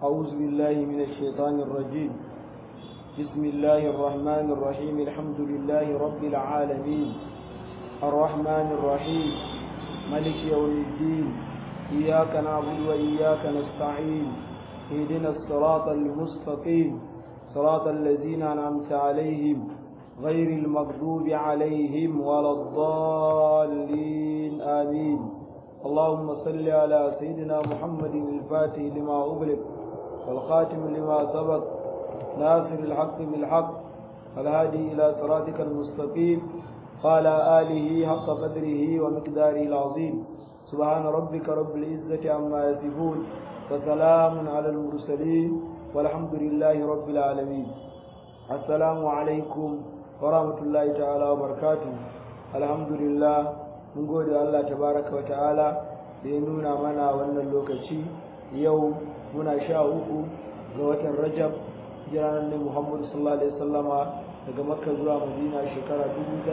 أعوذ بالله من الشيطان الرجيم. بسم الله الرحمن الرحيم. الحمد لله رب العالمين الرحمن الرحيم ملك يوم الدين. إياك نعبد وإياك نستعين. اهدنا الصراط المستقيم صراط الذين أنعمت عليهم غير المغضوب عليهم ولا الضالين آمين. اللهم صل على سيدنا محمد الفاتح لما أغلق والخاتم لما سبق ناصر الحق بالحق الهادي إلى صراطك المستقيم وعلى آله حق قدره ومقداره العظيم. سبحان ربك رب العزة عما يصفون وسلام على المرسلين والحمد لله رب العالمين. السلام عليكم ورحمة الله تعالى وبركاته. الحمد لله mun gode Allah tabaraka wa ta'ala da ya nuna mana wannan lokaci. Yau muna 13 ga watan Rajab jiranan ne Muhammad sallallahu alaihi wasallama daga Makka zuwa Madina shekara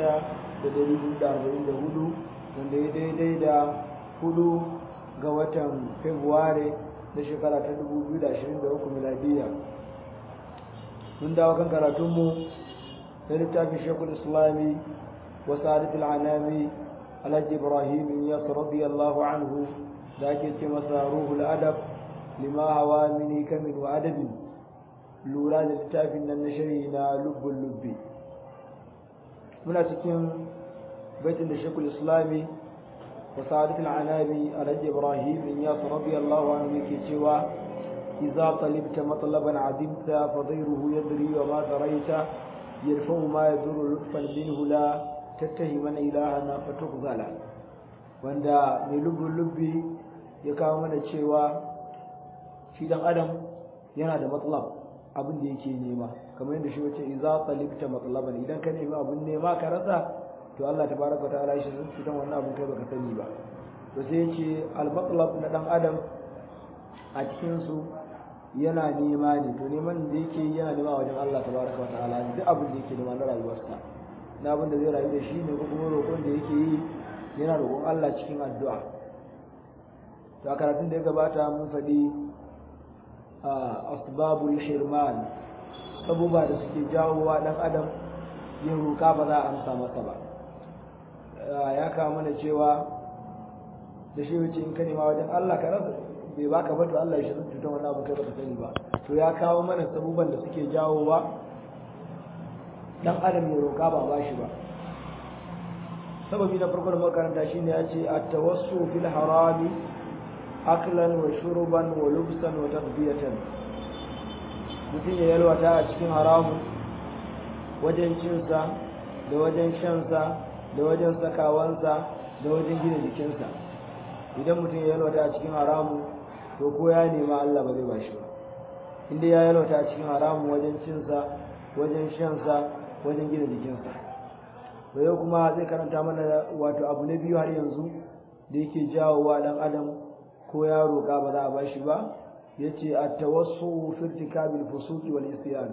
1444 wanda ya daidai da 4 ga watan February na shekara ta 2023 miladiya. Mun dawo kan karatunmu na littafin Sheikhul Islami wa Sa'adatul Anami Alhaji Ibrahim Iyas radiyallahu anhu da ake ce masa ruhul adab lima hawa mini kamin wa adabin, lura da littafin nan na shari'i na lubbul lubbi. Muna cikin baitin da Sheikhul Islami wa Sa'adatul Anami Alhaji Ibrahim Iyas radiyallahu anhu yake cewa idza talibta matlaban adimta fa ghayruhu yadri wa ma daraita yarfa'u ma yadurru lutfan minhu la tattahiman ilahana fatuqzala. Wanda mai lubbi ya kawo mana cewa shi dan adam yana da matlab, abin da yake nema, kamar yadda shi wace idza talibta matlaban, idan ka nemi abin nema ka rasa to Allah tabaraka wa ta'ala shi sun wannan abin kai baka sani ba. To sai yace al matlab na dan adam a cikin su yana nema ne, to neman da yake yana nema wajen Allah tabaraka wa ta'ala duk abin da yake nema na rayuwarsa, na abin da zai rayu da shi ne ko kuma roƙon da yake yi yana roƙon Allah cikin addu'a. To a karatun da ya gabata mun faɗi asbabul hirman, sabuba da suke jawowa dan adam yin roƙa ba za a amsa masa ba. Ya kawo mana cewa da shi wuce in ka nema wajen Allah ka rasa bai baka ba to Allah ya shirin cutar wannan abu kai baka sani ba. To ya kawo mana sabuban da suke jawowa dan adam ya roƙa ba bashi ba. Sababi na farko da makaranta shine ya ce at-tawassu fil harami aklan wa shurban wa lubsan wa tadbiyatan. Mutum ya yalwata a cikin haramun wajen cinsa da wajen shansa da wajen sakawansa da wajen gina jikinsa. Idan mutum ya yalwata a cikin haramun to ko ya nema Allah ba zai bashi ba. Inda ya yalwata a cikin haramun wajen cinsa wajen shansa wajen gina jikinsa. To yau kuma zai karanta mana wato abu na biyu har yanzu da yake jawowa dan adam ko ya roƙa ba za a bashi ba. Yace at-tawassu fi irtikabil fusuqi wal isyan,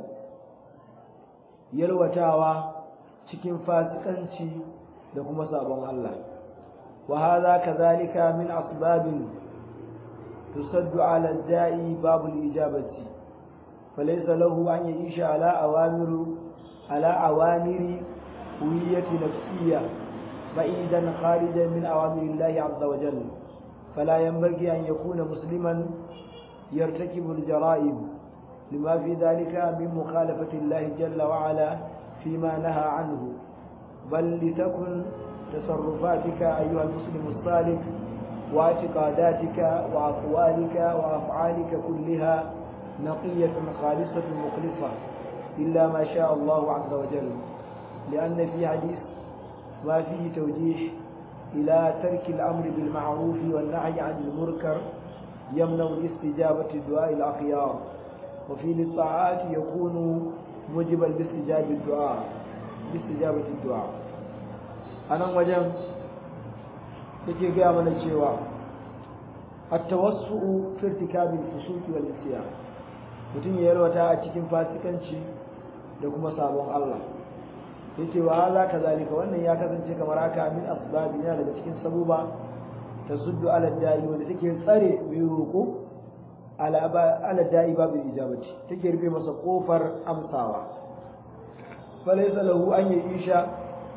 yalwatawa cikin fasikanci da kuma sabon Allah. Wa hadha kadhalika min asbabin tusaddu ala ad-da'i babul ijabati falaysa lahu an yisha ala awamir هوية نفسية بعيدا خارجا من أوامر الله عز وجل. فلا ينبغي أن يكون مسلما يرتكب الجرائم لما في ذلك من مخالفة الله جل وعلا فيما نهى عنه، بل لتكن تصرفاتك أيها المسلم الصالح واعتقاداتك وأقوالك وأفعالك كلها نقية خالصة مخلصة إلا ما شاء الله عز وجل، لأن في حديث ما فيه توجيه إلى ترك الأمر بالمعروف والنهي عن المنكر يمنع الاستجابة الدعاء الأخيار، وفي للطاعات يكون موجبا لاستجابة الدعاء. أنا وجم yake gaya mana cewa at-tawassu fi irtikabil fusuqi wal isyan, mutum ya yalwata a cikin fasikanci da kuma sabon Allah. Yace wa hadha kazalika, wannan ya kasance kamar haka min asbabi daga cikin sabuba tasuddu ala da'i wanda take tsare mai roko ala da'i babu ijabati take rufe masa kofar amsawa falaysa lahu an isha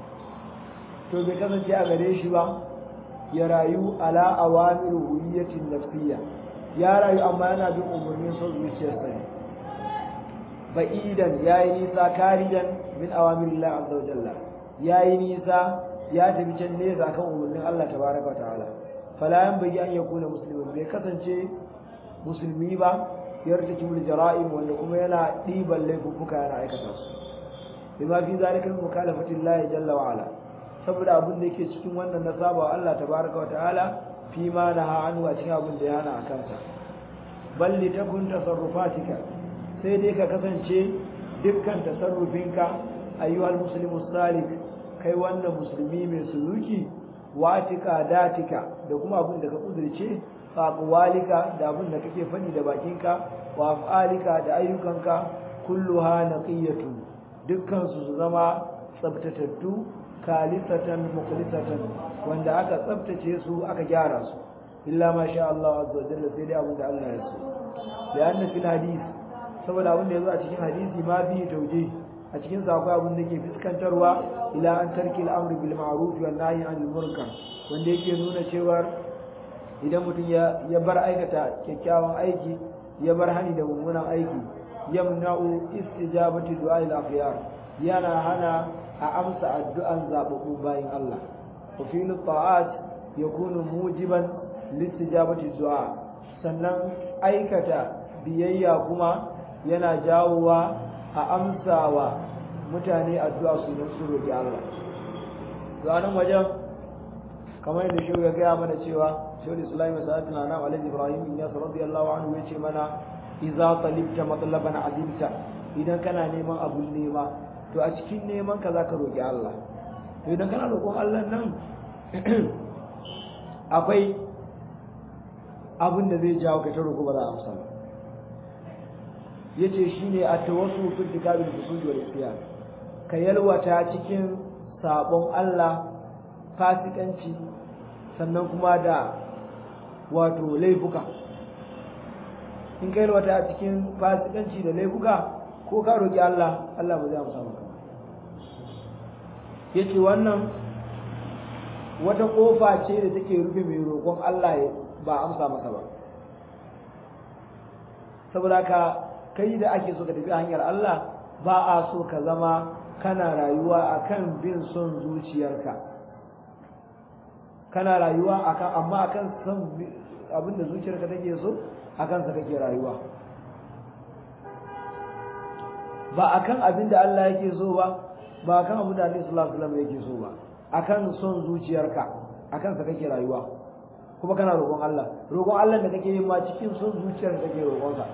to bai kasance a gare shi ba ya rayu ala awamir huwiyatin nafsiyya ya rayu amma yana bin umurnin son zuciyarsa ne ba'idan yayi nisa karijan min awamirillah azza wa jalla yayi nisa ya tafi can nesa kan umurnin Allah tabaraka wa ta'ala fala yanbaghi an yakuna musliman bai kasance musulmi ba yartakibul jara'im wanda kuma yana diban laifuka yana aikata su bima fi zalika mukhalafati Allah jalla wa ala saboda abin da yake cikin wannan nasaba wa Allah tabaraka wa ta'ala fi ma naha anhu a cikin abin da ya hana akan sa bal li takun tasarrufatika sai dai ka kasance dukkan tasarrufinka ayyuhal muslimu salik kai wannan musulmi mai suluki watika datika da kuma abin da ka kudurce aqwalika da abin da kake fadi da bakinka wa af'alika da ayyukanka kulluha naqiyatu dukkan su zama tsabtatattu khalisatan mukhlisatan wanda aka tsabtace su aka gyara su illa ma sha Allah azza wa jalla sai dai abin da Allah ya so da anna fil hadith saboda abin da yazo a cikin hadisi ma bi tauje a cikin sa akwai abin da ke fiskantarwa ila an tarki al-amri bil ma'ruf wa nahyi anil munkar wanda yake nuna cewa idan mutum ya bar aikata kyakkyawan aiki ya bar hani da mummunan aiki yamna'u istijabati du'a al-akhyar yana hana a amsa addu'an zababbu bayin Allah wa fi'l ta'at yakunu mujiban listijabati du'a sannan aikata biyayya kuma yana jawowa a amsawa mutane addu'a su don su roki Allah to anan wajen kamar yadda shi ya gaya mana cewa shawul islam sa'adna na alaihi ibrahim bin yasir radiyallahu anhu yace mana idza talibta matlaban azimta idan kana neman abun nema to a cikin neman ka zaka roki Allah to idan kana roƙon Allah nan akwai abun da zai jawo ka ta roƙo ba za a amsa ba yace shine at-tawassul fil kitabil fusuj wal ikhtiyar ka yalwata cikin sabon Allah fasikanci sannan kuma da wato laifuka in kai wata a cikin fasikanci da laifuka ko ka roki Allah Allah ba zai amsa maka yace wannan wata kofa ce da take rufe mai roƙon Allah ba amsa masa ba saboda ka kai da ake so ka tafi hanyar Allah ba a so ka zama kana rayuwa akan bin son zuciyarka kana rayuwa akan amma akan san abinda zuciyarka take so akan sa kake rayuwa ba akan abinda Allah yake so ba akan abinda Annabi sallallahu alaihi wasallam yake so ba akan son zuciyarka akan sa kake rayuwa kuma kana roƙon Allah da kake yi ma cikin son zuciyarka kake roƙon sa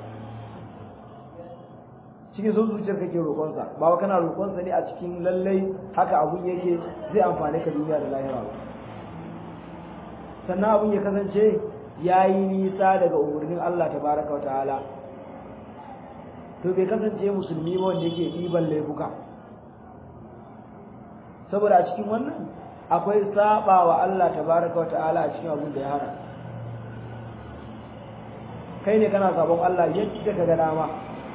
cikin son zuciyar kake roƙon sa ba kana roƙon sa ne a cikin lallai haka abun yake zai amfane ka duniya da lahira ba sannan abin ya kasance ya yi nisa daga umarnin Allah tabaraka wa ta'ala to bai kasance musulmi ba wanda yake ɗiban laifuka saboda a cikin wannan akwai saba wa Allah tabaraka wa ta'ala a cikin abin da ya hana kai ne kana sabon Allah yadda ka ga dama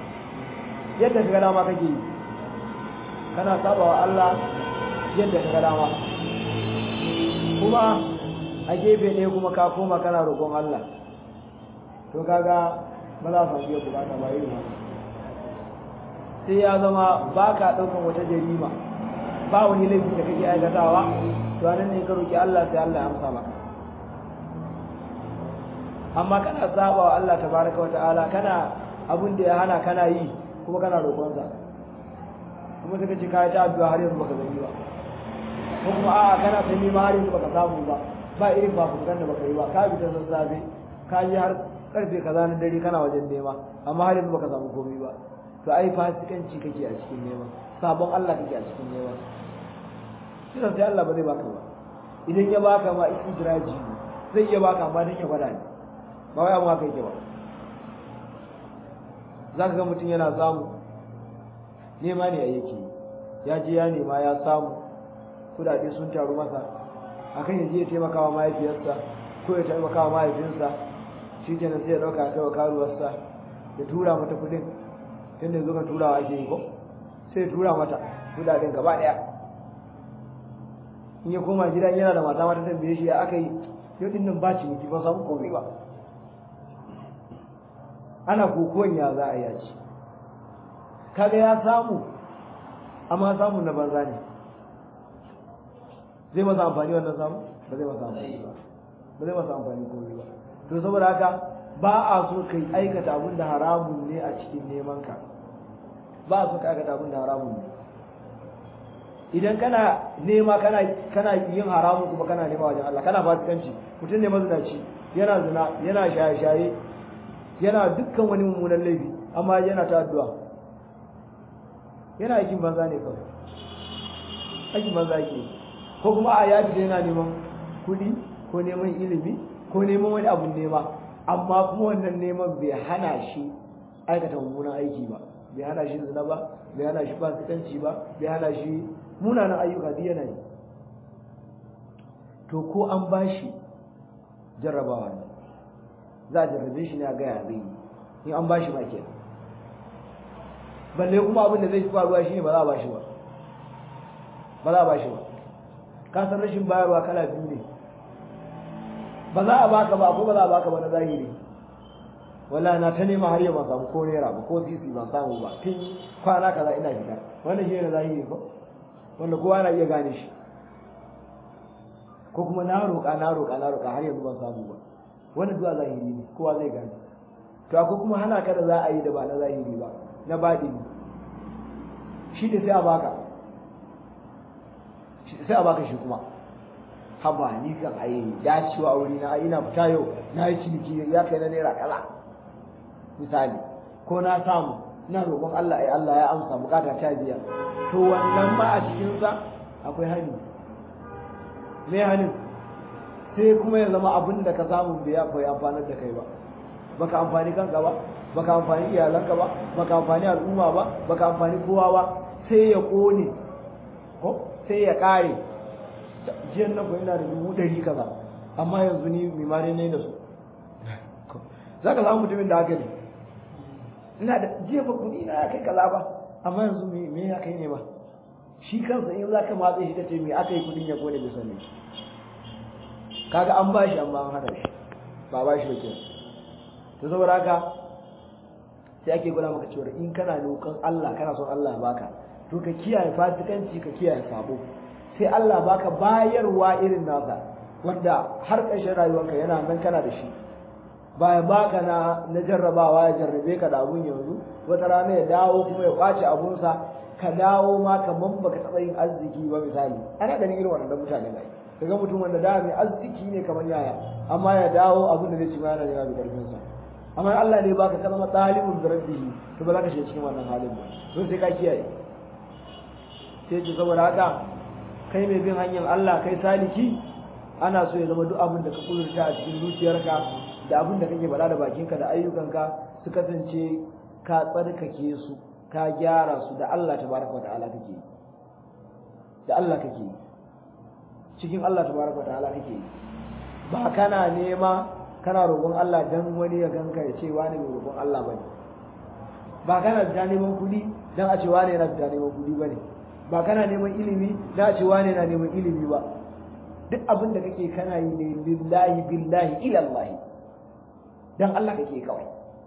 kake yi kana saba wa Allah yadda ka ga dama kuma a gefe ɗaya kuma ka koma kana roƙon Allah to kaga ba za su biya bukata ba irin haka sai ya zama ba ka ɗaukan wata jarima ba wani laifin da kake aikatawa to anan ne ka roƙi Allah sai Allah ya amsa maka amma kana saba wa Allah tabaraka wa ta'ala kana abin da ya hana kana yi kuma kana roƙon sa kuma sai ka ce ka ta addu'a har yanzu baka gani ba ko kuma a'a kana ta nema har yanzu baka samu ba irin bafukan da baka yi ba ka bi ta sassafe ka yi har karfe kaza na dare kana wajen nema amma har yanzu baka samu komai ba to ai fasikanci kake a cikin nema sabon Allah kake a cikin nema sai Allah ba zai baka ba idan ya baka ma istidraji zai iya baka amma dan ya gwada ne ba wai amma kai ke ba zaka ga mutum yana samu nema ne yake ya je ya nema ya samu kudade sun taru masa akan yaje ya taimaka wa mahaifiyarsa ko ya taimaka wa mahaifinsa shi kenan sai ya ɗauka ta wa karuwarsa ya tura mata kuɗin tun da zuwa turawa ake yi ko sai ya tura mata kuɗaɗen gaba ɗaya in ya koma gidan yana da mata mata tambaye shi ya aka yi yau ɗin nan ba ciniki ba samu komai ba ana kokon ya za a yaci kaga ya samu amma samun na banza ne zai masa amfani wannan samu ba zai masa amfani ba ba zai masa amfani komai ba to saboda haka ba a so kai aikata abin da haramun ne a cikin neman ka ba a so ka aikata abin da haramun ne idan kana nema kana yin haramun kuma kana nema wajen Allah kana fasikanci mutum ne mazinaci yana zina yana shaye-shaye yana dukkan wani mummunan laifi amma yana ta addu'a yana aikin banza ne kawai aikin banza ke ko kuma a yaji da yana neman kuɗi ko neman ilimi ko neman wani abun nema amma kuma wannan neman bai hana shi aikata mummunan aiki ba bai hana shi zina ba bai hana shi fasikanci ba bai hana shi munanan ayyuka duk yana yi to ko an bashi jarrabawa ne za a jarrabe shi ne a gaya zai yi in an bashi ma kenan balle kuma abin da zai fi faruwa shine ba za a bashi ba ba za a bashi ba ka san rashin bayarwa kala biyu ne ba za a baka ba ko ba za a baka ba na zahiri wallahi na ta nema har yau ban samu ko naira ba ko sisi ban samu ba tun kwana kaza ina fita wannan shi ne zahiri ko wanda kowa na iya gane shi ko kuma na roƙa har yanzu ban samu ba wannan zuwa zahiri ne kowa zai gane to akwai kuma hana ka da za a yi da ba na zahiri ba na baɗini shi da sai a baka shi kuma haba ni kan ayi dacewa wuri na ina fita yau na yi ciniki ya kai na naira kaza misali ko na samu ina roƙon Allah ai Allah ya amsa bukata ta biya to wannan ma a cikin sa akwai hani me hanin sai kuma ya zama abin da ka samu bai amfanar da kai ba baka amfani kanka ba baka amfani iyalanka ba baka amfani al'umma ba baka amfani kowa ba sai ya kone ko sai ya kare jiyan nan ko ina da 100 kaza amma yanzu ni mimare ne da su zaka samu mutumin da haka ne ina da jiya ba kudi na kai kaza ba amma yanzu me ya kai ne ba shi kansa in zaka matsa shi kace me aka yi kudin ya kone bai sani kaga an bashi amma an hada shi ba bashi ba kenan to saboda haka sai ake gwada maka cewa in kana roƙon Allah kana son Allah ya baka to ka kiyaye fasikanci ka kiyaye sabo sai Allah baka bayarwa irin nasa wanda har ƙarshen rayuwarka yana nan kana da shi baya baka na jarrabawa ya jarrabe ka da abun yanzu wata rana ya dawo kuma ya kwace abunsa ka dawo ma kaman baka taɓa yin arziki ba misali ana ganin irin wannan mutane ne kaga mutum wanda da mai arziki ne kamar yaya amma ya dawo abin da zai ci ma yana da karfin sa amma Allah ne baka kalma talibun da rabbihi to ba za ka shiga cikin wannan halin ba to sai ka kiyaye sai ji saboda haka kai mai bin hanyar Allah kai saliki ana so ya zama duk abin da ka kudurta a cikin zuciyarka da abin da kake bada da bakinka da ayyukanka su kasance ka tsarkake su ka gyara su da Allah tabaraka wa ta'ala kake da Allah kake cikin Allah tabaraka wa ta'ala kake ba kana nema kana roƙon Allah dan wani ya ganka ya ce wani mai roƙon Allah bane ba kana da neman kuɗi dan a ce wani yana da neman kuɗi bane ba kana neman ilimi dan a ce wani yana neman ilimi ba duk abin da kake kana yi ne lillahi billahi ila Allah dan Allah kake kawai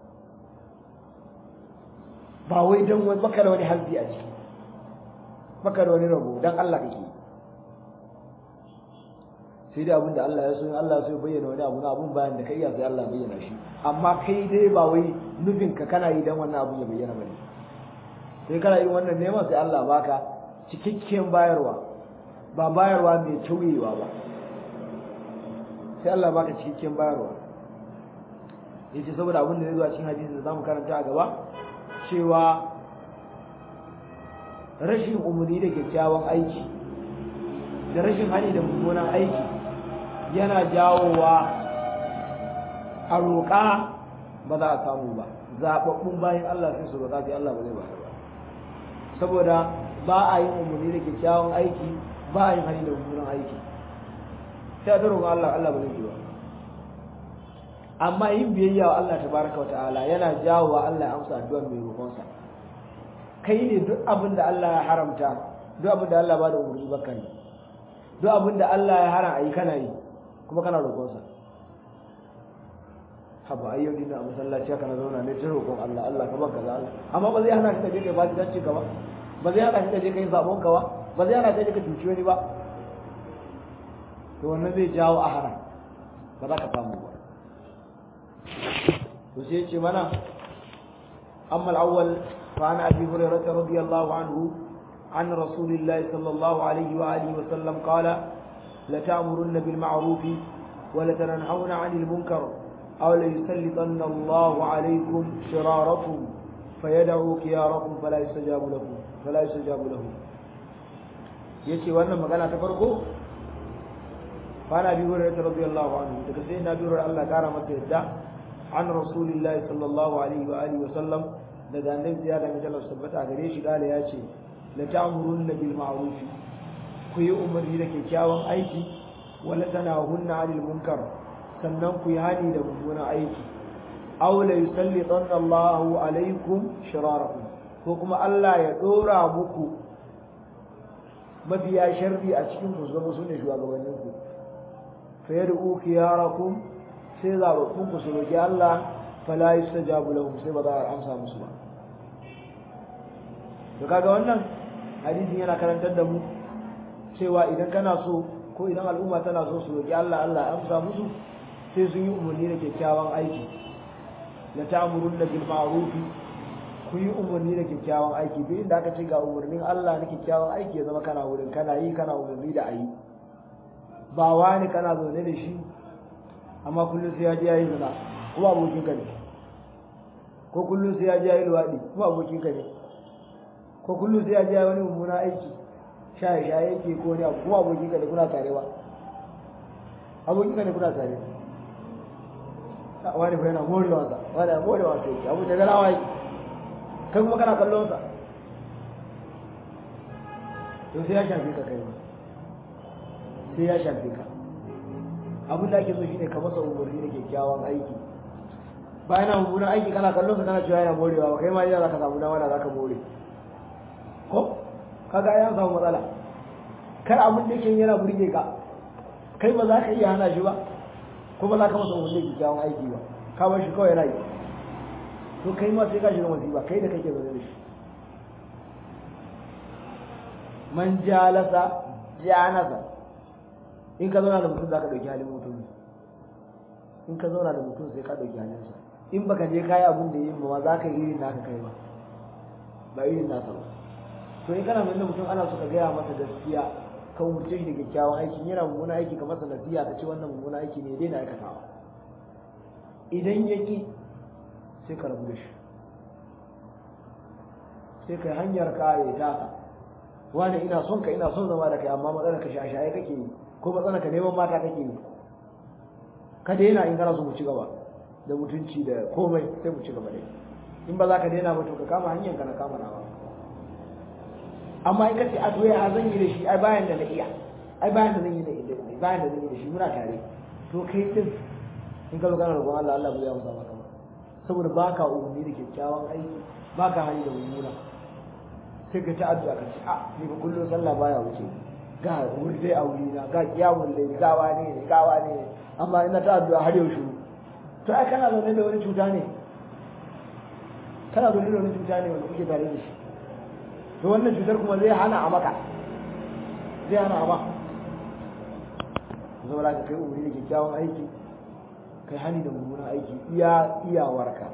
ba wai dan wani baka da wani halbi a ciki baka da wani rabo dan Allah kake sai dai abin da Allah ya so in Allah ya so bayyana wani abu na abun bayan da kai ya sai Allah bayyana shi amma kai dai ba wai nufin ka kana yi dan wannan abun ya bayyana bane sai kana yin wannan neman sai Allah baka cikakken bayarwa ba bayarwa mai tauyewa ba sai Allah baka cikakken bayarwa yace saboda abin da zai zo a cikin hadisi da zamu karanta a gaba cewa rashin umuri da kyakkyawan aiki da rashin hani da mummunan aiki yana jawowa a roƙa ba za a samu ba zaɓaɓɓun bayan Allah sai su roƙa sai Allah ba zai ba saboda ba a yin umuri da kyakkyawan aiki ba a yin hani da mummunan aiki sai a ta roƙa Allah Allah ba zai yi ba amma yin biyayya wa Allah tabaraka wa ta'ala yana jawo wa Allah ya amsa addu'ar mai roƙonsa. Kai ne duk abin da Allah ya haramta, duk abin da Allah ba da umarni baka ne, duk abin da Allah ya haram ayi kana yi kuma kana roƙonsa. Haba ayyau dina a masallaci haka na zauna ne ta roƙon Allah, Allah ka baka za Allah, amma ba zai hana ka je kai fasikanci ka ba, ba zai hana ka je kai sabon ka ba, ba zai hana ka je ka cuci wani ba. To wannan zai jawo a haram, ba za ka samu ba. To sai ce mana amma al-awwal fa ana abi hurairah radiyallahu anhu an rasulillahi sallallahu alaihi wa alihi wa sallam qala la ta'murunna bil ma'ruf wa la tanhauna 'anil munkar aw la yusallitanna Allahu 'alaykum shirarakum fayad'u khiyarakum fala yustajabu lahu. Yace wannan magana ta farko fa ana abi hurairah radiyallahu anhu daga sai na bi Allah kara masa yadda an rasulillahi sallallahu alaihi wa alihi wa sallam daga annabi ya da majalar tabbata gare shi dala ya ce la ta'murunna bil ma'ruf ku yi umarni da kyakkyawan aiki wala tanahunna 'anil munkar sannan ku yi hani da mummunan aiki aw la yusallitanna Allahu alaikum shirarakum ko kuma Allah ya dora muku mafiya sharri a cikin ku zama sune shugabannin ku fa yad'u khiyarakum sai zaɓaɓɓun ku su roƙi Allah fala yustajabu lahum sai ba za a amsa musu ba. To kaga wannan hadisin yana karantar da mu cewa idan kana so ko idan al'umma tana so su roƙi Allah, Allah ya amsa musu sai sun yi umarni da kyakkyawan aiki. La ta'murunna bil ma'ruf, ku yi umarni da kyakkyawan aiki. Duk inda aka ce ga umarnin Allah na kyakkyawan aiki ya zama kana wurin, kana yi, kana umarni da ayi. Ba wani kana zaune da shi amma kullum sai ya je yayi zina kuma abokin ka ne, ko kullum sai ya je yayi luwadi kuma abokin ka ne, ko kullum sai ya je wani mummuna aiki shaye yake ko ne kuma abokin ka ne, kuna tare ba abokin ka ne, kuna tare. Wani fa yana morewa sa, wani yana morewa sa yake abu da galawa yake, kai kuma kana kallon sa, to sai ya shafe ka kai, sai ya shafe ka. Abin da ake so shine ka masa umarni da kyakkyawan aiki. Bayan na mummunan aiki kana kallon sa kana cewa yana morewa ba, kai ma yana zaka samu dama da zaka more. Ko kaga ya samu matsala. Kar abin da yake yana burge ka, kai ba za ka iya hana shi ba, ko ba za ka masa umarni da kyakkyawan aiki ba, ka bar shi kawai yana yi. To kai ma sai ka shiga masifa, kai da kake zaune da shi. Man jalasa janasa. In ka zauna da mutum za ka ɗauki halin mutum, in ka zauna da mutum sai ka ɗauki halinsa. In baka je kayi abin da yin ba za ka yi irin naka kai ba irin nasa ba. To in kana mai mutum ana so ka gaya masa gaskiya, ka umurce shi da kyakkyawan aiki, yana mummuna aiki ka masa nasiha ka ce wannan mummuna aiki ne daina aikatawa. Idan ya ki sai ka rabu da shi, sai kai hanyar kare taka. Wani ina son ka, ina son zama da kai, amma matsalar ka shaye kake yi, ko matsala ka neman mata kake ne, ka daina. In kana so mu ci gaba da mutunci da komai sai mu ci gaba dai. In ba za ka daina ba to ka kama hanyar ka na kama nawa. Amma in ka ce a to ya zan yi da shi, ai bayan da na iya, ai bayan da zan yi da shi muna tare, to kai din in ka zo kana roƙon Allah, Allah bai amsa maka ba, saboda baka umarni da kyakkyawan aiki, baka hali da mummuna. Sai ka ta addu'a ka ce ni ba kullum sallah baya wuce, ga wurdai a wurina, ga kiyamun lai, gawa ne, amma ina ta addu'a har yau shiru. To ai kana zaune da wani cuta ne, wanda kuke tare da shi. To wannan cutar kuma zai hana a maka, saboda ka kai umarni da kyakkyawan aiki, kai hani da mummunan aiki iyawarka.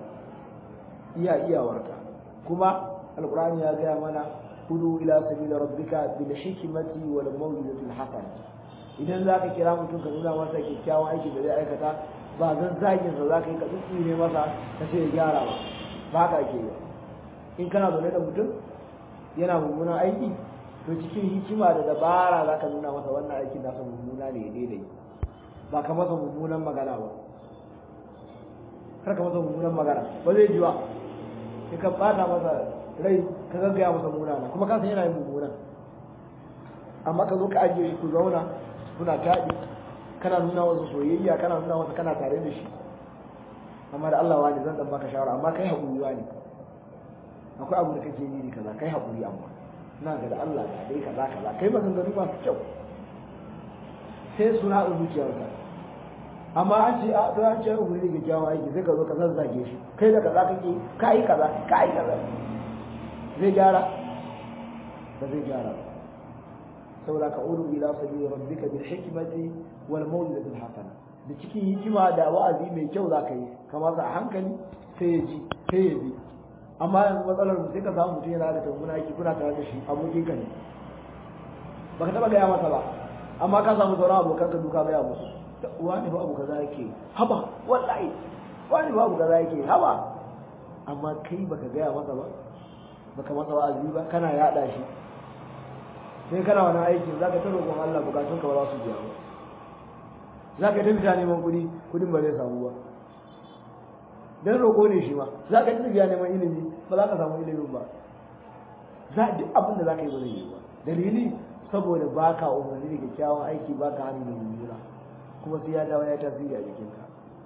Kuma alqur'ani ya gaya mana hudu ila sabila rabbika bil hikmati wal maw'izati al hasana. Idan zaka kira mutum ka nuna masa kyakkyawan aiki da zai aikata, ba zan zagin sa zaka yi ka tsine masa ka ce ya gyara ba haka ake yi. In kana zaune da mutum yana mummunan aiki, to cikin hikima da dabara zaka nuna masa wannan aikin nasa mummuna ne ya daidai, ba ka masa mummunan magana ba. Kar ka masa mummunan magana, ba zai ji ba. Sai ka bata masa rai, ka gaggaya masa munana, kuma ka san yana yin mummunan, amma ka zo ka ajiye shi ku zauna kuna taɗi, kana nuna masa soyayya, kana nuna masa kana tare da shi, amma da Allah wani zan dan baka shawara amma kai haƙuri wani akwai abu da kake yi kaza kai haƙuri amma na ga da Allah da dai kaza kaza kai maganganu masu kyau sai suna a zuciyarsa amma an ce a to an ce haƙuri da kyakkyawan aiki sai ka zo ka zazzage shi kai da kaza kake kai kaza zai gyara ba zai gyara ba saboda ka udu ila sabili rabbika bil hikmati wal mawlidati al hasana da cikin hikima da wa'azi mai kyau zaka yi kamar sa a hankali sai ya ji sai ya bi amma yanzu matsalar sai ka samu mutum yana da tambuna yake kuna tare da shi abokin ka ne baka taba gaya masa ba amma ka samu sauran abokan ka duka gaya musu wani ba abu kaza yake haba wallahi wani ba abu kaza yake haba amma kai baka gaya masa ba baka masa wa'azi ba kana yada shi sai kana wani aikin za ka taɓa kuma Allah bukatunka ba za su biya ba za ka tafi ta neman kudin ba zai samu ba don roƙo ne shi ma za ka tafi neman ilimi ba za ka samu ilimin ba duk abin da za ka yi ba zai yi ba dalili saboda ba ka umarni da kyakkyawan aiki ba ka hannu da mummuna kuma sai ya dawo ya tasiri a jikinka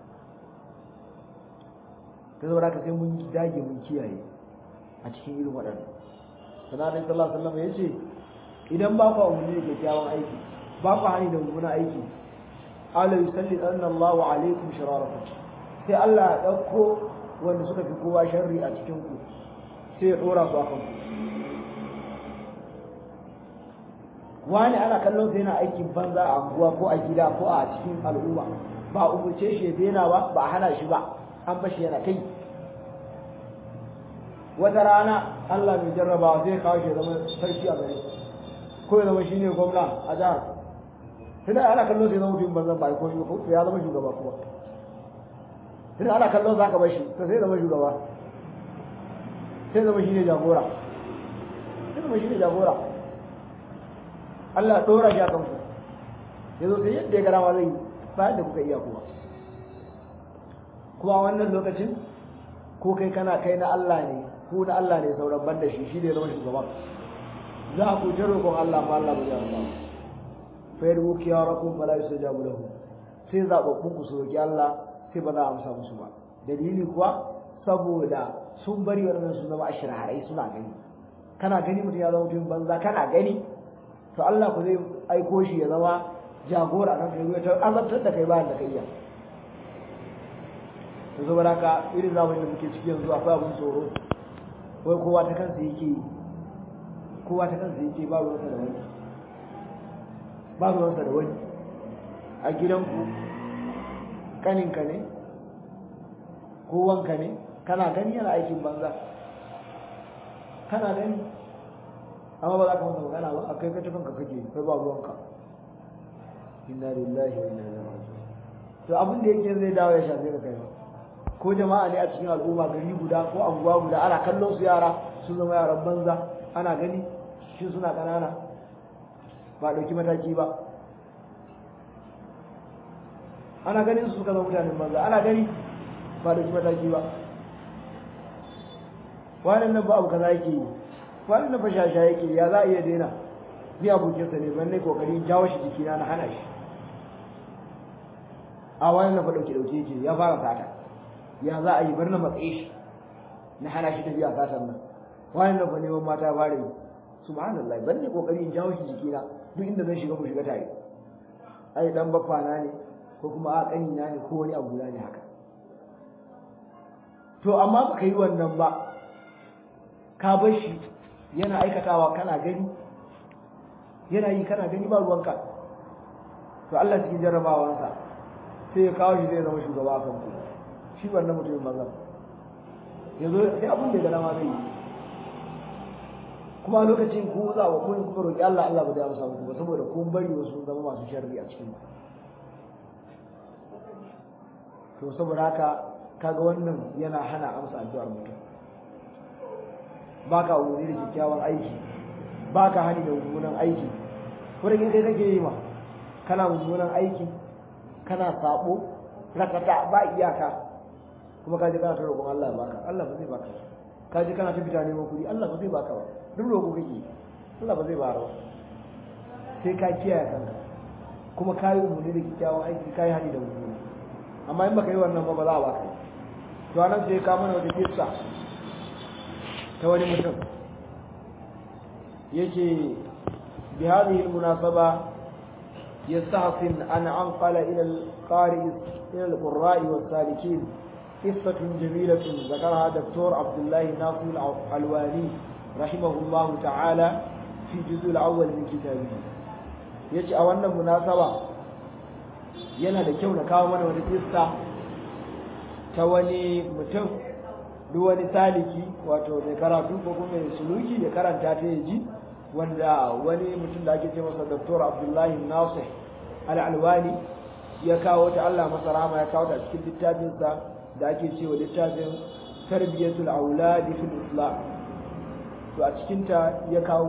ta zama ka sai mun dage mun kiyaye a cikin irin waɗannan sannan sallallahu alaihi wasallam ya ce idan ba ku umarni da kyakkyawan aiki ba ku hani da mummunan aiki ala yusalli anna Allahu alaikum shirarakum sai Allah ya dauko wanda suka fi kowa sharri a cikin ku sai ya dora su akan ku wani ana kallon sai yana aikin banza a anguwa ko a gida ko a cikin al'umma ba umurce shi ya daina ba ba hana shi ba an bashi yana kai wata rana Allah mai jarrabawa zai kawo shi zama sarki a gare ko ya zama shine gwamna a jihar sai da ana kallon sai zama mutum banzan ba ko ya zama shugaba kuma sai da ana kallon zaka bar shi to sai zama shugaba sai zama shine jagora sai zama shine jagora Allah ya dora shi a kanku yazo sai yadda ya garawa zai ba da kuka iya kuma wannan lokacin ko kai kana kai na Allah ne ko na Allah ne sauran banda shi ne zama shugaba za ku ta roƙon Allah ma Allah ba zai amsa fa yadu kiyarakum fala yustajabu lahu sai zababbun ku su roƙi Allah sai ba za a amsa musu ba dalili kuwa saboda sun bari wannan su zama ashrarai suna gani kana gani mutum ya zama mutum banza kana gani to Allah ku zai aiko shi ya zama jagora kan kai ta azabtar da kai bayan da kai ya to saboda haka irin zamanin da muke ciki yanzu akwai abun tsoro wai kowa ta kansa yake ba ruwansa da wani a gidanku kaninka ne ko wanka ne kana gani yana aikin banza kana gani amma ba za ka masa magana ba a kai ka kanka kake kai ba ruwanka inna lillahi wa inna ilaihi raji'un to abin da yake zai dawo ya shafe ka kai ba ko jama'a ne a cikin al'umma gari guda ko anguwa guda ana kallon su yara sun zama yaran banza ana gani shi suna kanana ba dauki mataki ba ana ganin su suka zama mutanen banza ana gani ba dauki mataki ba wannan nan ba abu kaza yake yi wannan nan ba shasha yake ya za a iya daina ni abokinsa ne ban ne kokari jawo shi jikina na hana shi a wannan na fa dauke yake ya fara sata ya za a yi bar na matsayi shi na hana shi tafiya satan nan wannan na fa neman mata fara yi subhanallah ban ne kokari in jawo shi jikina duk inda zan shiga mu shiga tare ai dan baffana ne ko kuma a kani na ne ko wani abu ne haka to amma baka yi wannan ba ka bar shi yana aikatawa kana gani yana yi kana gani ba ruwanka to Allah cikin jarrabawansa sai ya kawo shi zai zama shugaba kan ku shi wannan mutumin banza yanzu sai abin da ya gana ma zai yi kuma a lokacin ku za wa kun kuka roƙi Allah Allah ba zai amsa muku ba saboda kun bari wasu zama masu sharri a cikin to saboda haka kaga wannan yana hana amsa addu'ar mutum baka wuri da kyakkyawan aiki baka hani da mummunan aiki wurin kai kake yi ma kana mummunan aiki kana sabo rakata ba iyaka kuma kaje kana ta roƙon Allah ya baka Allah ba zai baka kaje kana ta fita neman kuɗi Allah ba zai baka ba duk roƙo kake Allah ba zai baka ba sai ka kiyaye kanka kuma kai umurni da kyakkyawan aiki kai hani da mummuna amma in baka yi wannan ba za a baka to anan sai ka mana wata kissa ta wani mutum yake bi hadhihi almunasaba yastahsin an anqala ila alqari ila alqurra'i was-salikin قصة جميلة ذكرها دكتور عبد الله ناصر الألواني رحمه الله تعالى في الجزء الأول من كتابه yace a wannan munasaba yana da kyau na kawo mana wani kissa ta wani mutum duk wani saliki wato mai karatu ko kuma mai suluki da karanta ta yaji wanda wani mutum da ake ce masa Dr. Abdullahi Nasir Al-Alwani ya kawo ta Allah masa rahama ya kawo ta cikin littafinsa da ake cewa littafin tarbiyatul aulad fil islam to a cikin ta ya kawo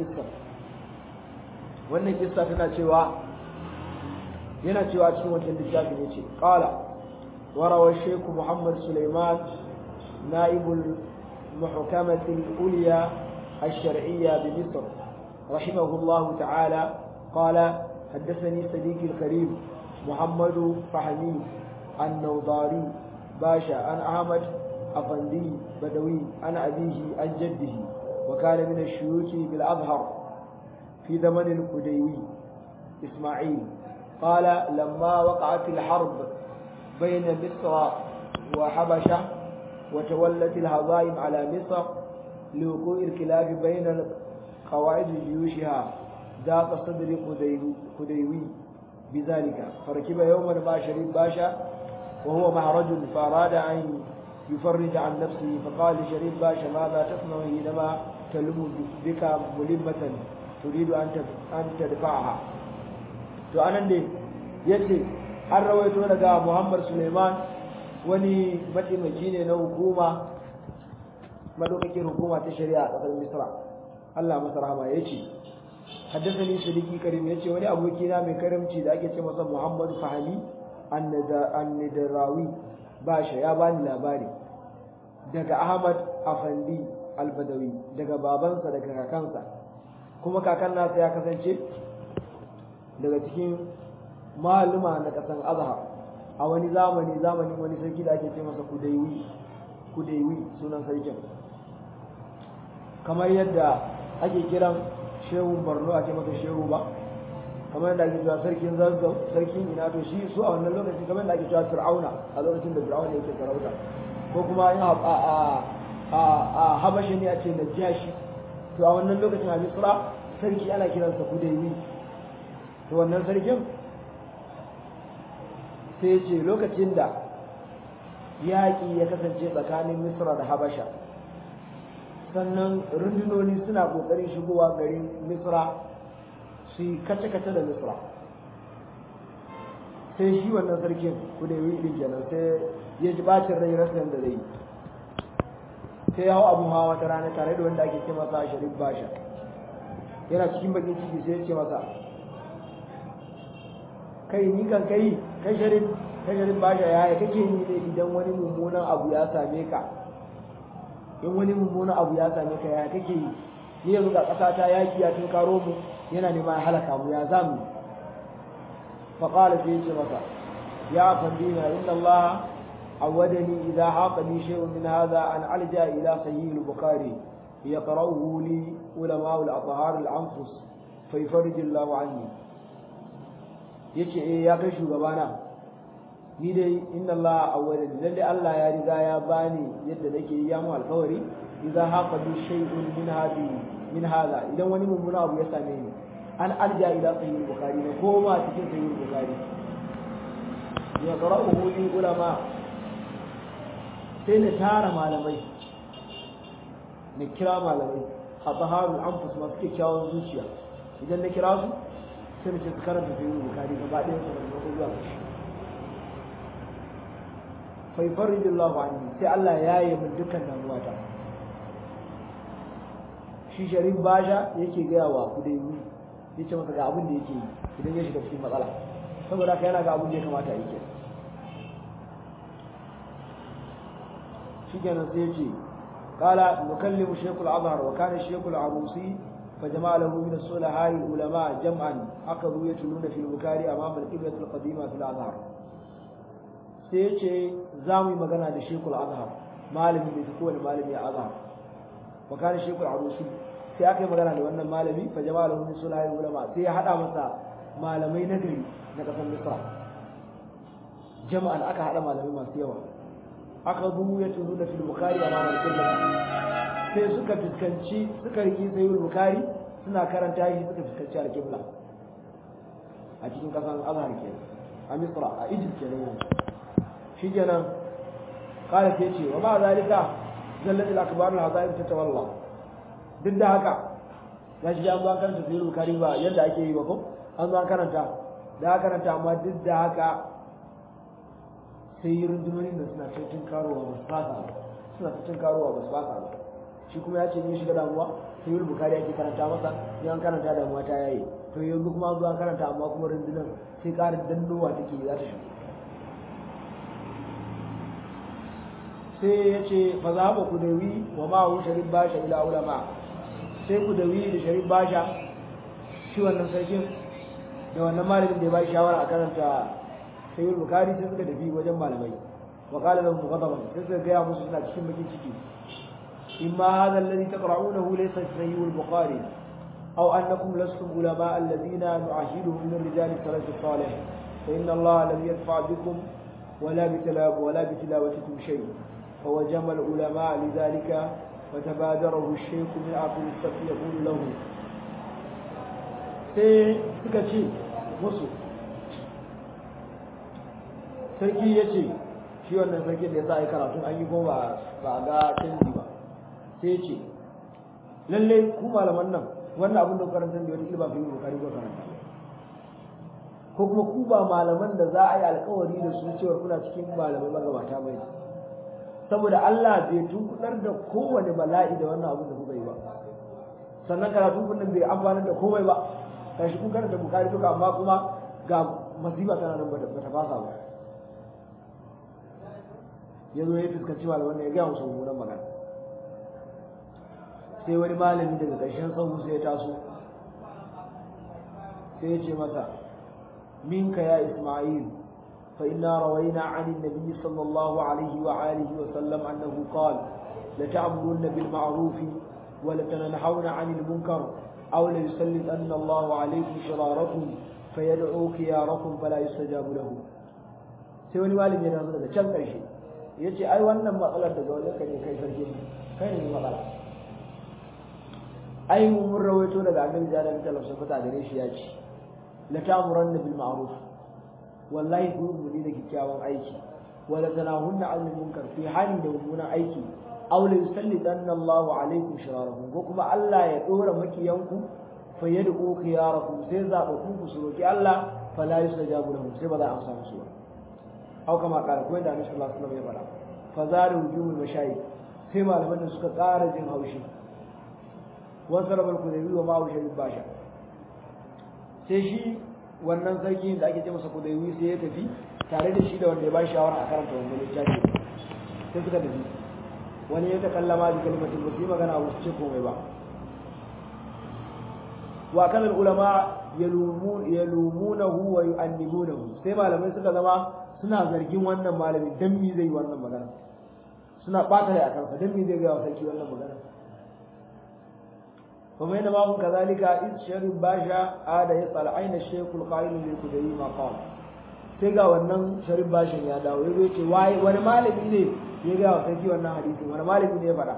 wannan kissa tana cewa yana cewa cikin wannan littafin yace qala warawa shaykh Muhammad Sulaiman naibul muhkamati al-ulya الشرعية بمصر رحمه الله تعالى قال حدثني صديقي الكريم محمد فهمي النوضاري باشا عن أحمد أفندي بدوي عن أبيه عن جده وكان من الشيوخ بالأظهر في زمن الخديوي إسماعيل قال لما وقعت الحرب بين مصر وحبشة وتولت الهضائم على مصر لوقوع الخلاف بين قواعد جيوشها ذاق صدر خديوي بذلك فركب يوما مع شريف باشا وهو مع رجل فأراد أن يفرج عن نفسه فقال لشريف باشا ماذا تصنع حينما تلم بك ملمة تريد أن تدفعها فأنا yace an rawaito daga Muhammad Suleiman wani mataimaki ne na hukuma madaukakin hukuma ta shari'a a ƙasar Misra Allah masa rahama yace haddathani shadiki karim yace wani aboki na mai karamci da ake ce masa Muhammad Fahmi an-Nidrawi basha ya bani labari daga Ahmad Afandi al-Badawi daga babansa daga kakansa kuma kakan nasa ya kasance daga cikin maluma na kasan Azhar a wani zamanin wani sarki da ake ce masa Kudaiwi sunan sarkin kamar yadda ake kiran shehu Borno ake masa shehu ba kamar yadda ake cewa sarkin Zazzau sarkin ina to shi su a wannan lokaci kamar yadda ake cewa Fir'auna a lokacin da Fir'auna yake sarauta ko kuma in a Habasha ne a ce Najashi to a wannan lokacin a Misra sarki ana kiransa Kudaiwi to wannan sarkin sai ce lokacin da yaƙi ya kasance tsakanin Misra da Habasha sannan rundunoni suna ƙoƙarin shigowa garin Misra su yi kace-kace da Misra sai shi wannan sarkin Kudaiwi din kenan sai ya ji bacin rai rasa yadda zai yi sai ya hau abu hawa wata rana tare da wanda ake ce masa Sharif Basha yana cikin bakin ciki sai ya ce masa kai ni kan kai Sharif Basha yaya kake yi ne idan wani mummunan abu ya same ka in wani mummunan abu ya same ka yaya kake yi ni yanzu ga ƙasa ta yaki ya tun karo mu yana nema ya halaka mu ya zamu fa qala sai yace masa ya fandina inna Allah awadani idha haqani shay'un min hadha an alja ila sahih al-bukhari yaqra'uhu li ulama al-athhar al-anfus fa yufarrij Allah anni yace ya kai shugabana ni dai inna Allah awwalani lalle Allah ya riga ya bani yadda nake yi ya mu alƙawari idza haqa bi shay'un min hada idan wani mummuna abu ya same ni an alja ila sahih bukhari ne koma cikin sahih bukhari ya qara'uhu li ulama sai na tara malamai na kira malamai ataharul anfus masu kyakkyawan zuciya idan na kira su sai na ce su karanta sahih bukhari gaba ɗaya su da zuwa faifarri Allah anni sai Allah ya yi min dukkan damuwata shi Sharif Basha yake gaya wa Kudaiwi yace masa ga abin da yake yi idan ya shiga cikin matsala saboda haka yana ga abin da ya kamata a yi ke shikenan sai yace qala nukallimu shaykh al-azhar wa kana shaykh al-arusi فجمع له من الصلحاء العلماء جمعا أخذوا يتلون في البكاري أمام القبلة القديمة في الأزهر sai ya ce za mu yi magana da Sheikhul Azhar malami da kowane malami a Azhar wa kana Sheikhul Arusi sai aka yi magana da wannan malami fa jama'alahu min sulahil ulama sai ya hada masa malamai na gari na kasar Misra jama'an aka hada malamai masu yawa aka zuwa ya tuzu da fil Bukhari a mamar kullum sai suka fuskanci suka riki sayyid Bukhari suna karanta shi suka fuskanci al-qibla a cikin kasar Azhar kenan a Misra a Egypt kenan shi kenan kala sai ce wa ba zalika zallat al-akbar al-hazaib tatawalla duk da haka ya shi an ba karanta sayyid Bukhari ba yadda ake yi ba ko an zo karanta da karanta amma duk da haka sai rundunonin da suna cikin karuwa ba su fasa suna cikin karuwa ba su fasa ba shi kuma ya ce ne shiga damuwa sai yi Bukhari ake karanta masa sai an karanta damuwa ta yayi to yanzu kuma an zo an karanta amma kuma rundunar sai karin dandowa take za ta shigo sai ya ce fa za ku dawi wa ma'ahu sharif basha ila ulama sai ku dawi da sharif basha shi wannan sarkin da wannan malamin da ya ba shawara a karanta sai Bukhari sai suka tafi wajen malamai wa qala lahum ghadaban sai suka ga musu suna cikin bakin ciki imma hadha alladhi taqra'unahu laysa sahih al-Bukhari aw annakum lastum ulama alladhina nu'ashiduhum min rijal salaf salih fa inna Allah lam yadfa bikum ولا بتلاوتكم شيء فوجم العلماء لذلك فتبادره الشيخ من عقل الصف يقول له sai suka ce musu sarki ya ce shi wannan sarki da ya sa a yi karatun an yi goma ba a ga canji ba sai ya ce lallai ku malaman nan wannan abin da karanta da wata ilba fi yi bukari ko karanta ko kuma ku ba malaman da za a yi alkawari da su cewa kuna cikin malamai magabata bai saboda Allah bai tunkudar da kowane bala'i da wannan abin da kuka yi ba sannan karatun kun nan bai amfana da komai ba kashi kun karanta bukari duka amma kuma ga masifa tana nan ba ta fasa ba ya zo ya fuskanci malaman ya gaya musu mummunan magana sai wani malami daga ƙarshen sahu sai ya taso sai ya ce masa minka ya Isma'il fa inna rawayna 'an an-nabi sallallahu alaihi wa alihi wa sallam annahu qala la ta'muruna bil ma'ruf wa la tanhauna 'anil munkar aw la yusallitanna Allahu 'alaykum shirarakum fayad'u khiyarakum fala yustajabu lahu sai wani malami ya dawo daga can ƙarshe yace ai wannan matsalar daga wajen ka ne kai sarki kai ne matsala ai mun rawaito daga annabi da Allah ta fata gare shi ya ce la ta'muranna bil ma'ruf wallahi ku muni da kikkiawan aiki wala tanahunna 'anil munkar fi hali da mummunan aiki aw la yusallitanna Allahu 'alaykum shirarakum ko kuma Allah ya dora makiyanku fa yad'u khiyarakum sai zaɓaɓɓun ku su roki Allah fala yustajabu lahum sai ba za a amsa musu ba aw kama kara ko da Annabi sallallahu alaihi wasallam ya fara fa zaru wujumul mashayikh sai malaman da suka ƙara jin haushi wasarab al-kudawi wa ma'u sharif basha sai shi wannan sarki da ake ce masa kudawi sai ya tafi tare da shi da wanda ya ba shawara a karanta wannan littafi sai suka tafi wani ya takallama bi kalimatin ba sai magana ba su ce komai ba wa kana ulama yalumunahu wa yu'annibunahu sai malamai suka zama suna zargin wannan malami dan mi zai wannan magana suna bata da akan sa dan mi zai ga sarki wannan magana kuma yana ma kazalika iz sharif basha ada yasal aina shaykhul qail lil kudayi ma qala sai ga wannan sharif bashin ya dawo ya ce wai wani malami ne ya ga sarki wannan hadisin wani malami ne ya faɗa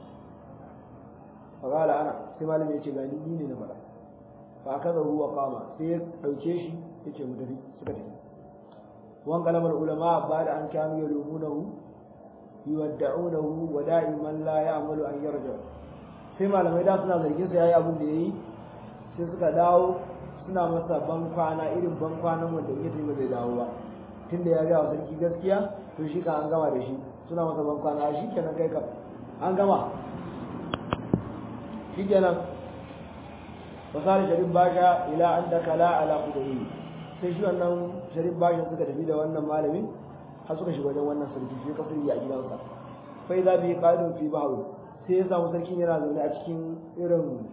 fa qala ana sai malami ya ce ga ni ne na faɗa fa kaza huwa qama sai ya dauke shi yace mu tafi suka tafi wan kalamar ulama ba da an kanu yalumunahu yuwadda'unahu wa da'iman la ya'malu an yarja sai malamai da suna zargin sa yayi abin da yayi sai suka dawo suna masa ban kwana irin ban kwanan wanda yake ba zai dawo ba tunda ya ga sarki gaskiya to shi ka an gama da shi suna masa ban kwana shi kenan kai ka an gama shi kenan fasar sharif basha ila an dakala ala qudai sai shi wannan sharif basha suka tafi da wannan malamin har suka shiga wajen wannan sarki sai ka firi a gidansa fa idza bi qadun fi bahawi sai ya samu sarkin yana zaune a cikin irin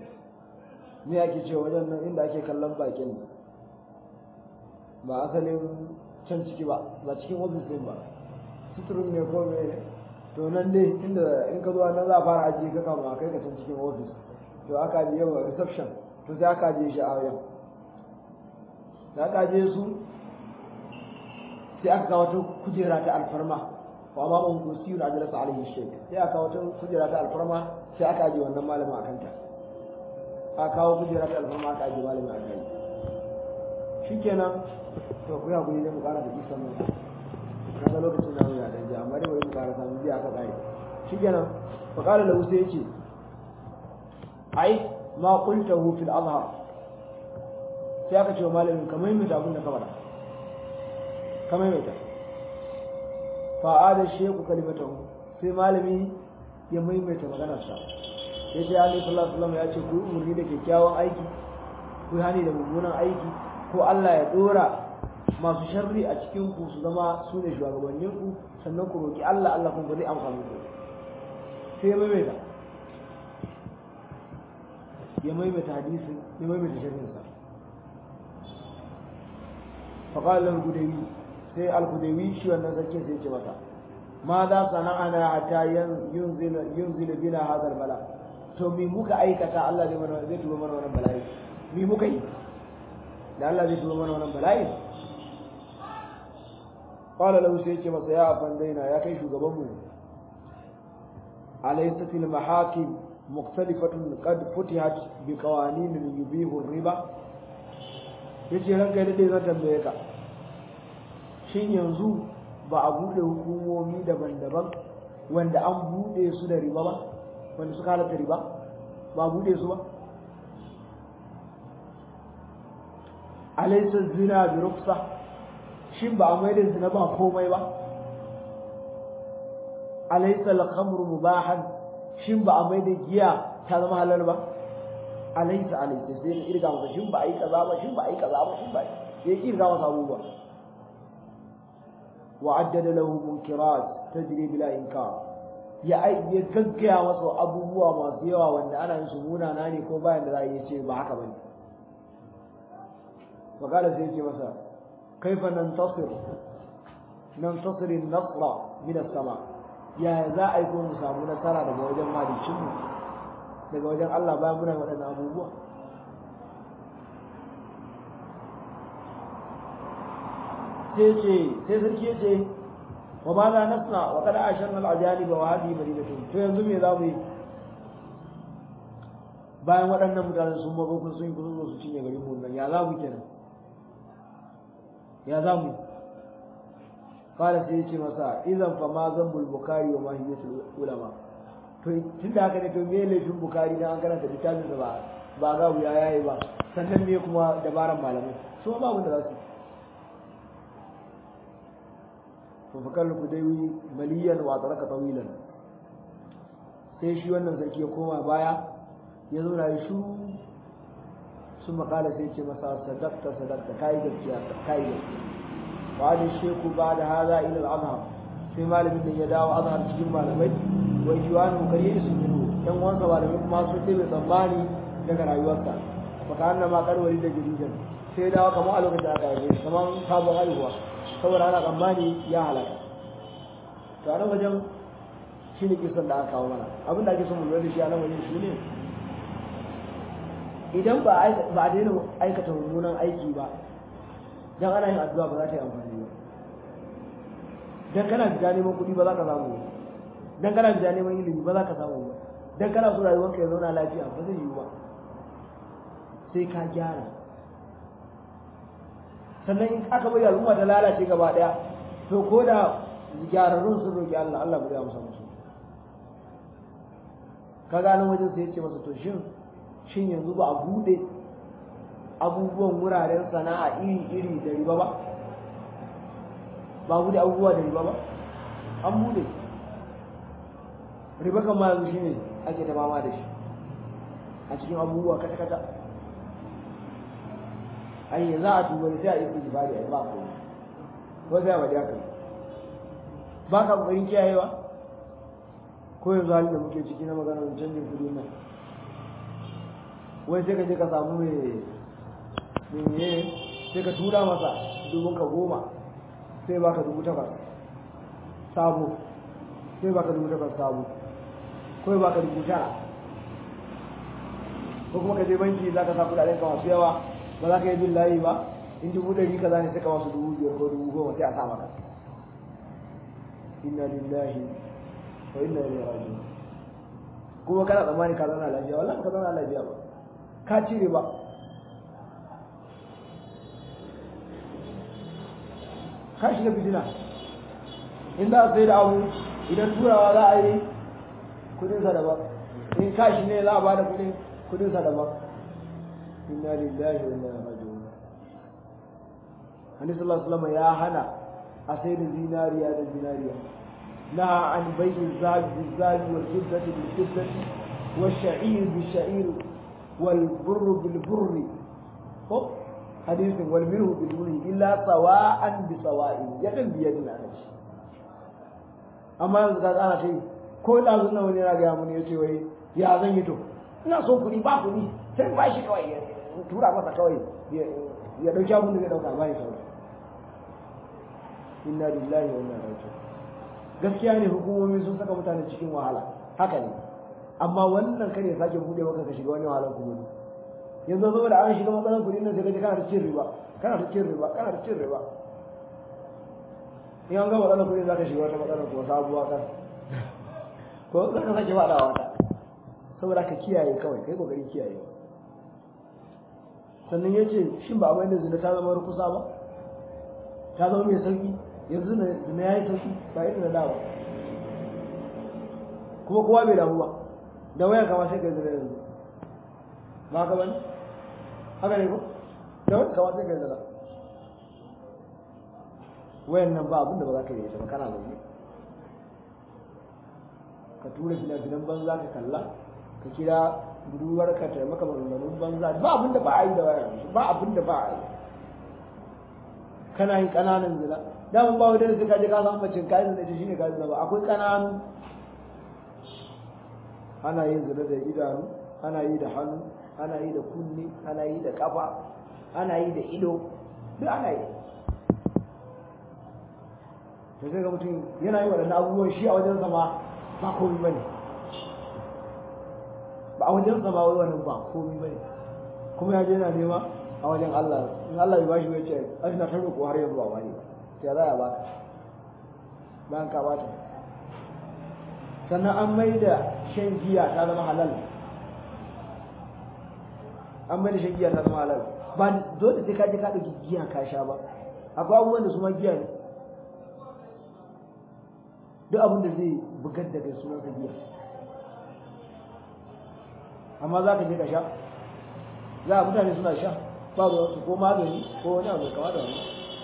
me ake cewa wajen nan inda ake kallon bakin ba asalin can ciki ba cikin ofis din ba suturin ne ko me to nan dai inda in ka zo nan za a fara ajiye ka kama kai ka can cikin ofis to aka ajiye wa reception to sai aka ajiye shi a wajen da aka ajiye su sai aka kawo wata kujera ta alfarma wa ma mun kursiyu da ajalasa alaihi shaykh sai aka kawo wata kujera ta alfarma sai aka ajiye wannan malamin akan ta aka kawo kujera ta alfarma aka ajiye malamin akan ta shikenan to ku ya guri ne mu kara da kisan nan kaga lokacin da ya dan ji amma dai bari mu kara samu biya aka kare shikenan fa qala lahu sai yace ai ma qultahu fil azhar sai aka ce wa malamin kamar mai abin da ka faɗa kamar mai ta fa'ada sheku kalimatahu sai malami ya maimaita maganarsa ya ce Ali sallallahu alaihi wasallam ya ce ku umurni da kyakkyawan aiki ku hani da mummunan aiki ko Allah ya dora masu sharri a cikin ku su zama su ne shugabannin ku sannan ku roki Allah Allah kun zai amfani ku sai ya maimaita hadisin ya maimaita sharrin sa fa qala al-Hudawi sai al-Hudawi shi wannan sarki sai ya ce masa ma za sana'ana hatta yunzil bina hadha al-bala to mi muka aikata Allah zai tuba mana wannan bala'i mi muka yi da Allah zai tuba mana wannan bala'i qala lahu sai ya ce masa ya afandaina ya kai shugaban mu alaysat al-mahakim mukhtalifatun qad futihat bi qawanin yubihu ar-riba yace ranka da dai zan tambaye ka shin yanzu ba a bude hukumomi daban-daban wanda an bude su da riba ba wanda suka halatta riba ba a bude su ba alaysa zina bi ruksa shin ba a maida zina ba komai ba alaysa al-khamru mubahan shin ba a maida giya ta zama halal ba alaysa sai da irga masa shin ba a yi kaza ba shin ba a yi kaza ba shin ba ya irga masa abubuwa وعدد له منكرات تجري بلا إنكار ya gaggaya masa abubuwa masu yawa wanda ana yin su munana ne ko bayan da za a yi ce ba haka bane magana sai ce masa kaifa nantasir an-nasra min as-sama ya za a yi ko mu samu nasara daga wajen malicin mu daga wajen Allah bayan muna waɗannan abubuwa sai sarki ya ce wa ma za nasna wa kada asharna al-ajani wa hadi maridatu to yanzu me za mu yi bayan waɗannan mutanen sun mago kun sun yi kuzo su cinye garin mu nan ya za mu kenan ya za mu kala sai ya ce masa idan fa ma zambul bukhari wa ma hiyatul ulama to tunda haka ne to me laifin bukhari dan an karanta littafin da ba ga wuya yayi ba sannan me kuma dabaran malamai so ba abin da za su ففكر الكديوي مليا واترك طويلا sai shi wannan sarki ya koma baya ya zo na shu sun makala sai ce masa sadaqta kai gaskiya wa da sheku ba da hada ila al-azhar sai malamin da ya dawo azhar cikin malamai wai jiwanu kariye su ne dan wansa malamai kuma su ce bai tsammani daga rayuwarsa baka annama karwari da jirijan sai dawo kamar a lokacin da aka yi kamar sabon haihuwa saboda ana tsammani ya halaka to a nan wajen shi ne kisan da aka kawo mana abin da ake son mu lura da shi a nan wajen shi ne idan ba a daina aikata mummunan aiki ba dan ana yin addu'a ba za ta yi amfani ba dan kana fita neman kuɗi ba za ka samu ba dan kana fita neman ilimi ba za ka samu ba dan kana so rayuwarka ya zauna lafiya ba zai yiwu ba sai ka gyara sannan in aka bai al'umma ta lalace gaba daya to ko da gyararrun sun roki Allah Allah ba zai amsa musu kaga nan wajen sai ya ce masa to shin yanzu ba a bude abubuwan wuraren sana'a iri da riba ba ba bude abubuwa da riba ba an bude riba kan ma yanzu shine ake ta mama da shi a cikin abubuwa kata ai za a tuba sai a yi tijibari ai ba ko sai ba da kai ba ka kokarin kiyayewa ko yanzu halin da muke ciki na maganar canjin kudi nan wai sai ka je ka samu me sai ka tura masa dubun ka 10 sai baka 8,000 sabo, sai baka 8,000 sabo, ko baka 9,000. Ko kuma ka je banki za ka sa kudaden ka masu yawa ba za ka yi bin layi ba, in 100 kaza ne sai ka wasu 5,000 ko 10,000 sai a sa maka. Inna lillahi wa inna ilaihi raji'un. Kuma kana tsammani ka zauna lafiya, wallahi ka zauna lafiya ba, ka cire ba. Ka shiga fitina. In za a sai da abu, idan turawa za a yi kudinsa daban, in kashi ne za a ba da kudinsa daban. Inna lillahi wa inna ilaihi raji'un. Annabi sallallahu alaihi wasallam ya hana a sai da zinariya da zinariya. نهى عن بيع الذهب بالذهب والفضة بالفضة والشعير بالشعير والبر بالبر حديث والملح بالملح إلا سواء بسواء يقل بيدنا نفسي. أما yanzu kaga ana tai ko da zunna wani ya ga mun yace wai ya zan yi to ina son kuɗi ba kuɗi sai ba shi kawai tura masa kawai ya dauki abin da zai dauka ba ya kawai. Inna lillahi wa inna ilaihi raji'un. Gaskiya ne hukumomi sun saka mutane cikin wahala, haka ne, amma wannan kare sake bude maka ka shiga wani wahalar kuma ne. Yanzu saboda an shiga matsalar kuɗi nan sai ka ji kana ta cin riba, kana ta cin riba, kana ta cin riba. In an ga matsalar kuɗi za ka shiga wata matsalar kuma sabuwa kan ko za ka sake faɗawa wata, saboda ka kiyaye kawai, kai kokari kiyaye. Sannan ya ce shin ba a mai da zina ta zama rukusa ba, ta zama mai sauki. Yanzu zina ya yi sauki ba ita da dawa, kuma kowa bai damu ba, da wayan kama sai kai zina yanzu ba ka bane, haka ne ko da wayan kama sai kai zina. Wayan nan ba abin da ba za ka yi ta ba, kana zaune ka tura fina-finan banza ka kalla, ka kira budurwar ka ta maka maganganun banza, ba abin da ba a yi da wayan, ba abin da ba a yi. Kana yin ƙananan zina, daman ba wadda sai ka je ka san macin kayan da shi ne ka zina ba, akwai ƙananu. Ana yin zina da idanu, ana yi da hannu, ana yi da kunne, ana yi da kafa, ana yi da ido, duk ana yi. To sai ga mutum yana yi waɗannan abubuwan shi a wajen sama ba komai ba ne, ba a wajen sama wannan ba komai ba ne, kuma ya je yana nema a wajen Allah. In Allah ya bashi ya ce na ta roƙo har yanzu ba wani ba, sai za a baka bayan ka bata. Sannan an mai da shan giya ta zama halal, an mai da shan giya ta zama halal, ba dole sai ka je ka ɗauki giya ka sha ba, akwai abubuwan da su ma giya ne, duk abin da zai bugar da kai sunan ka giya, amma za ka je ka sha, za a mutane suna sha ba ruwansu ko magani ko wani abu kama da wani.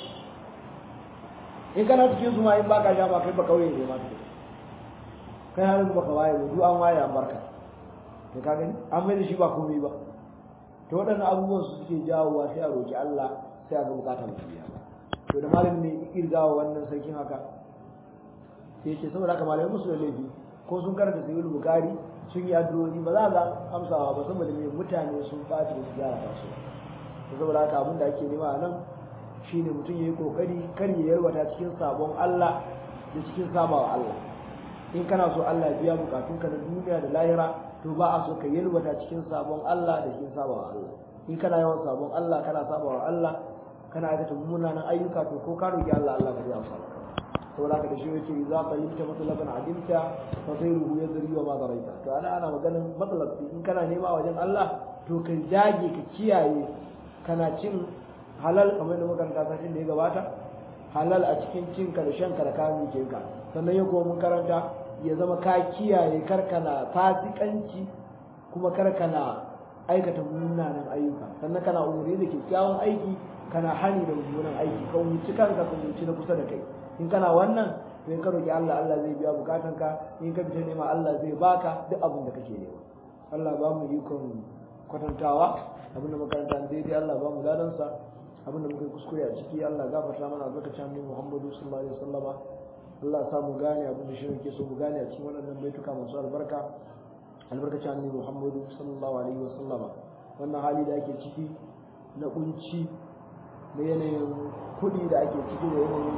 In kana cikin su ma in baka sha ma kai ba kauye ne ma kai har baka waye ba, duk an waye an barka. To ka gani an mai da shi ba komai ba. To waɗannan abubuwan su suke jawowa sai a roki Allah sai a ga bukatar biya. To da malamin ne kirgawa wannan sarkin haka sai yake saboda haka malamin musu da laifi ko sun karanta sahihul bukhari sun yi addu'o'i ba za a amsawa ba, saboda me mutane sun ɓaci da su gyara kansu. Saboda haka abin da ake nema a nan shine mutum ya yi kokari kar ya yarwata cikin sabon Allah da cikin sabawa Allah. In kana so Allah biya bukatunka na duniya da lahira, to ba a so ka yarwata cikin sabon Allah da cikin sabawa Allah. In kana yawan sabon Allah kana sabawa Allah kana aikata munanan ayyuka, to ko ka roki Allah, Allah zai amsa maka. saboda haka da shi yake za ka yi ta matsalaban adimta fa sayruhu yadri wa ma daraita. To ana maganin matsalabi in kana nema wajen Allah to ka dage ka kiyaye kana cin halal kamar da makaranta satin da ya gabata, halal a cikin cinka da shanka da kayan jikinka. Sannan ya kuma mun karanta ya zama ka kiyaye karkana fasikanci kuma karkana aikata munanan ayyuka, sannan kana umuri da kyakkyawan aiki kana hani da mummunan aiki, ka wuce kanka ka wuce na kusa da kai. In kana wannan to in ka roki Allah, Allah zai biya bukatanka. In ka fita nema Allah zai baka duk abin da kake nema. Allah ba mu ikon kwatantawa abin da makaranta daidai, Allah ba mu ladansa. Abin da muka yi kuskure a ciki Allah gafarta mana albarkacin annabi Muhammadu sallallahu alaihi wasallama. Allah ya sa mu gane abin da shi yake so mu gane a cikin wannan baituka masu albarka, albarkacin annabi Muhammadu sallallahu alaihi wasallama. Wannan hali da ake ciki na kunci, da yanayin kuɗi da ake ciki, da yanayin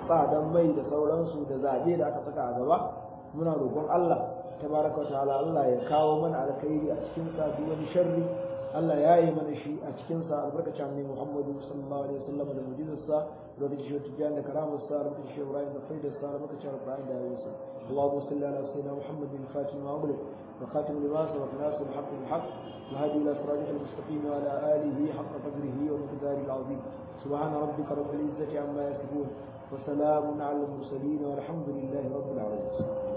tsadan mai da sauransu da zabe da aka saka a gaba muna roƙon Allah tabaraka wa ta'ala Allah ya kawo mana alkhairi a cikin sa duk wani sharri Allah ya yi mana shi a cikin sa albarkacin annabi Muhammadu sallallahu alaihi wasallam da mu'jizarsa da shi tijan da karamarsa da shi Ibrahim da faidarsa da albarkacin Ibrahim da ayyusa Allahumma salli ala sayyidina Muhammadin fatima wa ughliq wa khatim lima sabaq nasr al-haqq bil-haqq wa hadi ila siratal mustaqim wa ala alihi haqqa qadrihi wa miqdarihi al-azim subhana rabbika rabbil izzati amma yasifun wa salamun ala al-mursalin walhamdulillahi rabbil alamin